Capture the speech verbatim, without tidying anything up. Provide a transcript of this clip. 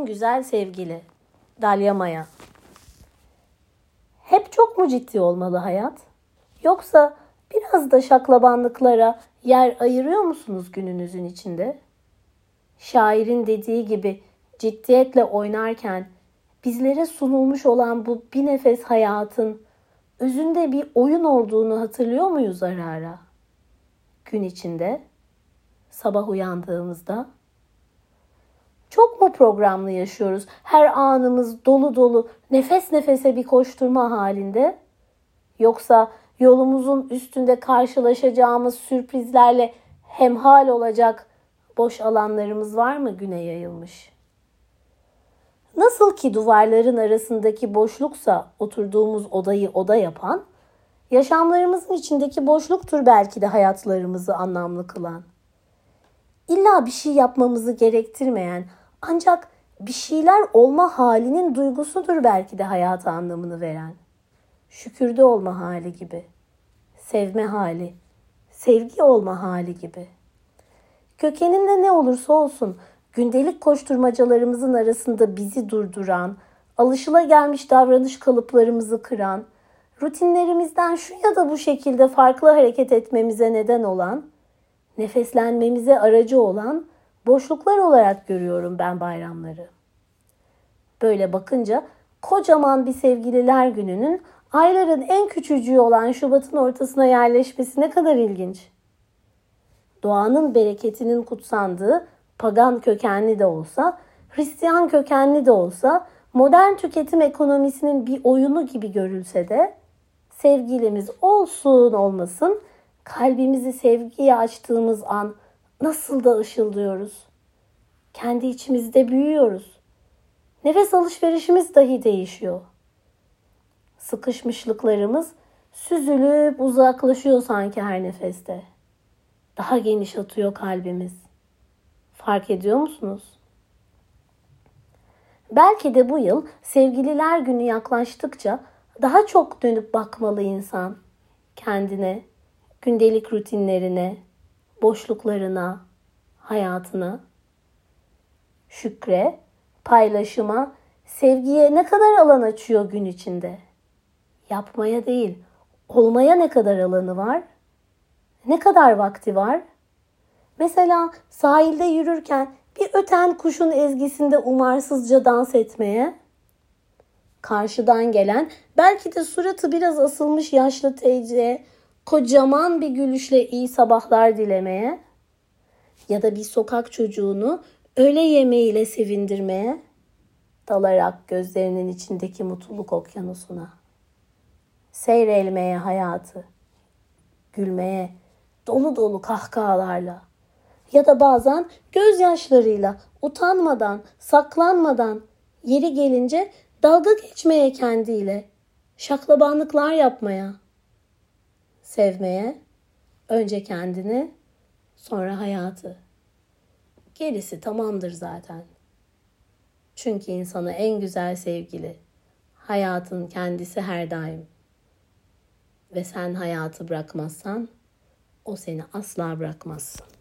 en güzel sevgili. Dalya Maya. Hep çok mu ciddi olmalı hayat? Yoksa biraz da şaklabanlıklara yer ayırıyor musunuz gününüzün içinde? Şairin dediği gibi ciddiyetle oynarken bizlere sunulmuş olan bu bir nefes hayatın özünde bir oyun olduğunu hatırlıyor muyuz ara ara? Gün içinde, sabah uyandığımızda. Çok mu programlı yaşıyoruz? Her anımız dolu dolu, nefes nefese bir koşturma halinde. Yoksa yolumuzun üstünde karşılaşacağımız sürprizlerle hemhal olacak boş alanlarımız var mı güne yayılmış? Nasıl ki duvarların arasındaki boşluksa oturduğumuz odayı oda yapan, yaşamlarımızın içindeki boşluktur belki de hayatlarımızı anlamlı kılan. İlla bir şey yapmamızı gerektirmeyen, ancak bir şeyler olma halinin duygusudur belki de hayata anlamını veren. Şükürde olma hali gibi, sevme hali, sevgi olma hali gibi. Kökeninde ne olursa olsun gündelik koşturmacalarımızın arasında bizi durduran, alışılagelmiş davranış kalıplarımızı kıran, rutinlerimizden şu ya da bu şekilde farklı hareket etmemize neden olan, nefeslenmemize aracı olan boşluklar olarak görüyorum ben bayramları. Böyle bakınca kocaman bir sevgililer gününün ayların en küçücüğü olan Şubat'ın ortasına yerleşmesi ne kadar ilginç. Doğanın bereketinin kutsandığı pagan kökenli de olsa, Hristiyan kökenli de olsa, modern tüketim ekonomisinin bir oyunu gibi görülse de sevgilimiz olsun olmasın kalbimizi sevgiye açtığımız an nasıl da ışıldıyoruz. Kendi içimizde büyüyoruz. Nefes alışverişimiz dahi değişiyor. Sıkışmışlıklarımız süzülüp uzaklaşıyor sanki her nefeste. Daha geniş atıyor kalbimiz. Fark ediyor musunuz? Belki de bu yıl sevgililer günü yaklaştıkça daha çok dönüp bakmalı insan kendine, gündelik rutinlerine, boşluklarına, hayatına. Şükre, paylaşıma, sevgiye ne kadar alan açıyor gün içinde? Yapmaya değil, olmaya ne kadar alanı var? Ne kadar vakti var? Mesela sahilde yürürken bir öten kuşun ezgisinde umarsızca dans etmeye, karşıdan gelen belki de suratı biraz asılmış yaşlı teyzeye kocaman bir gülüşle iyi sabahlar dilemeye ya da bir sokak çocuğunu öğle yemeğiyle sevindirmeye, dalarak gözlerinin içindeki mutluluk okyanusuna, seyrelmeye hayatı, gülmeye, dolu dolu kahkahalarla ya da bazen gözyaşlarıyla, utanmadan, saklanmadan, yeri gelince dalga geçmeye kendiyle, şaklabanlıklar yapmaya, sevmeye, önce kendini, sonra hayatı. Gerisi tamamdır zaten. Çünkü insana en güzel sevgili, hayatın kendisi her daim. Ve sen hayatı bırakmazsan, o seni asla bırakmaz.